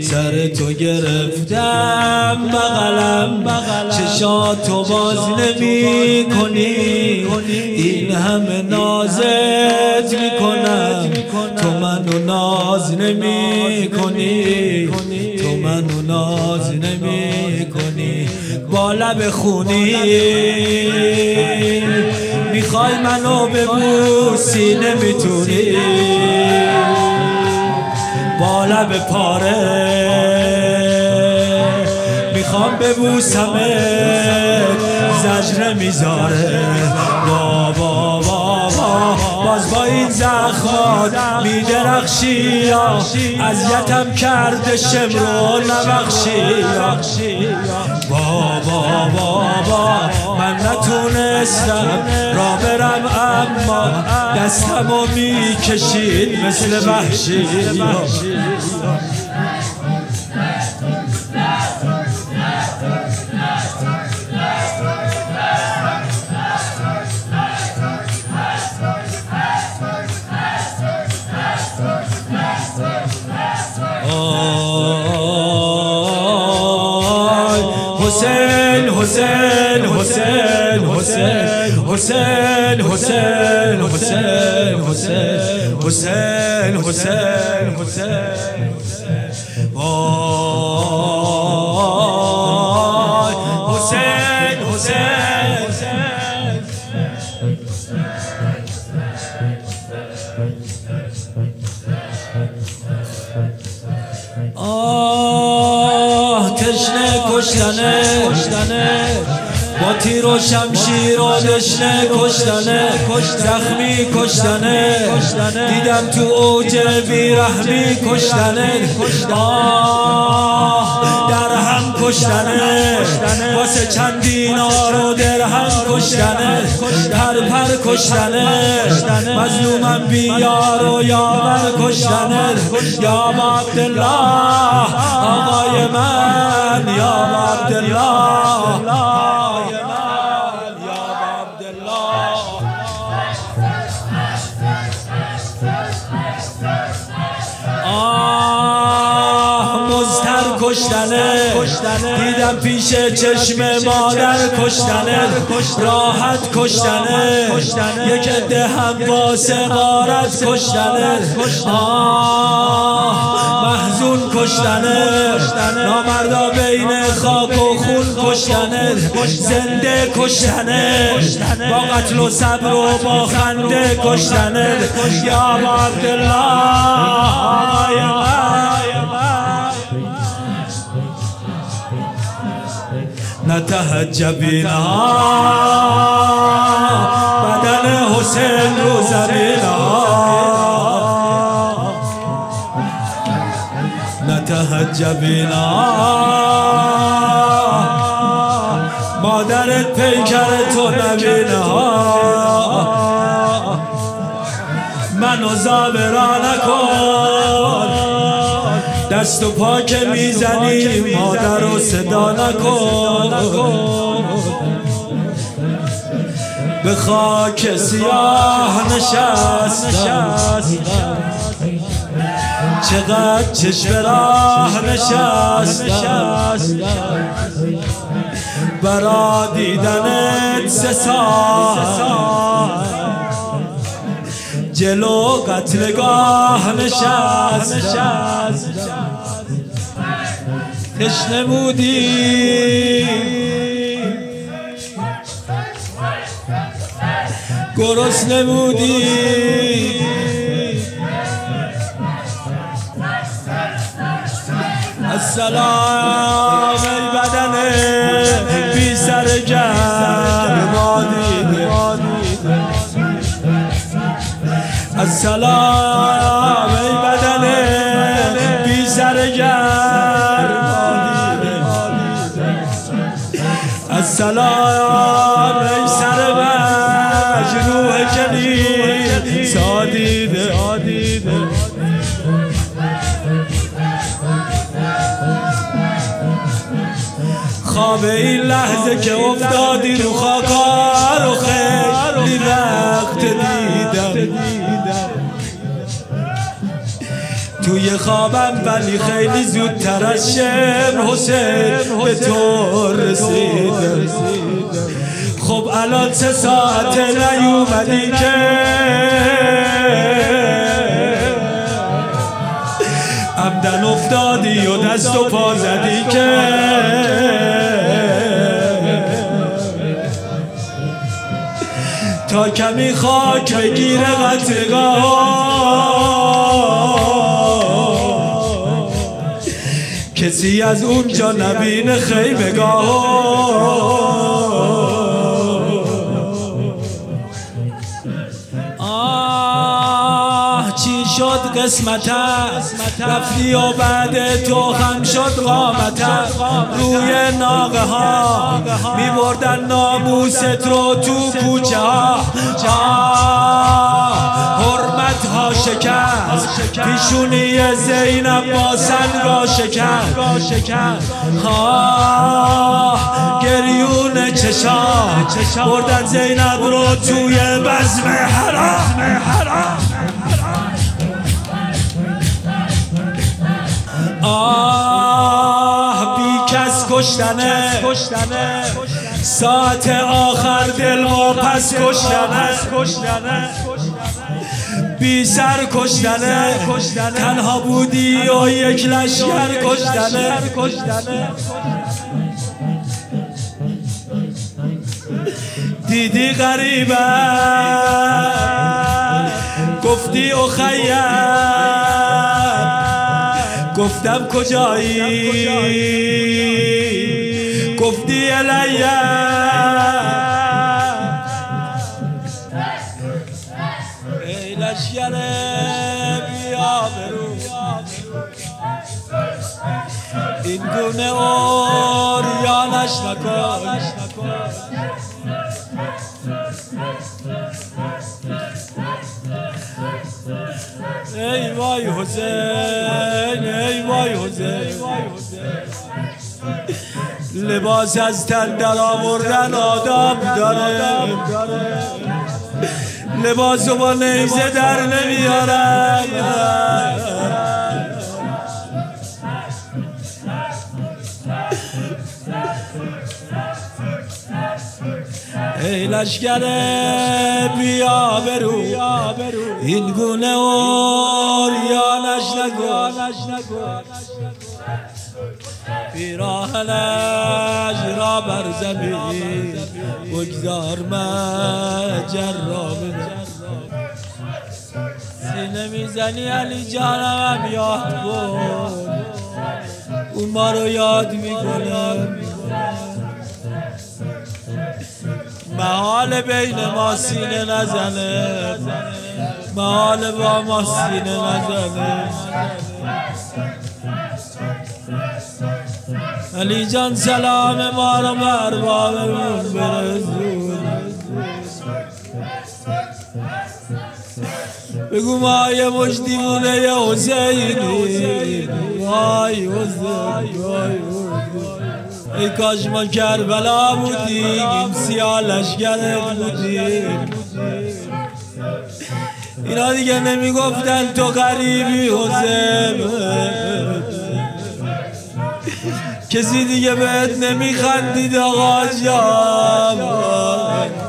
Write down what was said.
سر تو گرفتم بغلم چشاتو باز نمی کنی، این همه نازت میکنم تو منو ناز نمی کنی، تو منو ناز نمی کنی. با لب خونی میخوای منو ببوسی نمیتونی، با لب پاره میخوام ببوسمت زجر میذاره. بابا باز با این زخمات میدرخشی، اذیتم کرده شمرو نبخشی. بابا من نتونستم را برم اما دستمو میکشید مثل وحشی. حسین حسین حسین حسین حسین حسین حسین حسین حسین حسین تشنه کشتنه با تیر و شمشیر و دشنه کشتنه، زخمی کشتنه دیدم تو اوج بیرحمی کشتنه. در هم کشتنه واسه چند دینار و درهم کشتنه، پر کشتنه مظلومم بیار و یاور کشتنه. یا عبدالله آقای من، یا عبدالله کشتنه دیدم پیش چشم مادر کشتنه، راحت کشتنه یک عده هم واسه غارت کشتنه. محزون کشتنه نامردا بین خاک و خون کشتنه، زنده کشتنه با قتل و صبر و با خنده کشتنه. یا عبدالله نتهجبینا بدن حسین رو زمینا، نتهجبینا مادرت پیکر تو نبینا. منو زابرا نکن، دست و پا که میزنی مادر رو صدا نکن. به خاک سیاه نشستم، چقدر چشم راه نشستم برا دیدنت 3 سال، جلو قتلگاه نشستم. تشنه بودی گرسنه بودی، السلام ای بدن بی سر گرم دیده، السلام ای بدن بی سر گرم، السلام ای سر مجروح جلیل سادیده. خواب این لحظه که افتادی رو خاکا رو خیلی وقت دیدم، توی خوابم ولی خیلی زودتر از شمر حسین به تو رسیدم. خب الان 3 ساعت نیومدی که عمدن افتادی و دست و پا زدی که تا کمی خاک بگیره قطرگاه. کسی از اونجا نبینه خیمگاه. چی شد قسمتت رفتی و بعد تو هم شد قامتت. روی ناقه ها می بردن ناموست رو تو کوچه ها. حرمت ها شکست پیشونی زینب با سنگا شکست. گریون چشام بردن زینب رو توی بزم حرام. بی کس کشتنه ساعت آخر دل و پس کشتنه. بی سر کشتنه تنها بودی و یک لشکر کشتنه. دیدی غریبه گفتی اخیم گفتم کجایی گفتی الیم. ای لشکر بیابرو این گونه اوریانش نکن. ای وای حسین ای وای حسین لباس از تن در آوردن آداب داره. لباسو با نیزه در نمیارن. ای لشکر بیابرو این گونه اوریانش نگو. پیراهنش را بر زمین بگذار مجرم. سینه میزنی علی جانم یاد کن اون ما رو یاد میکنه. محال بین ما سینه نزنه محال با ما سینه نزنه. علی جان سلام ما رو بر بابمون برسون. بگو ما یه مشتیمونه یه حسینی. وای حسین وای ای کاش ما کربلا بودیم این سیاه لشکرت بودیم. اینا دیگه نمیگفتن تو غریبی حسین. کسی دیگه بهت نمیخندید آقا جان.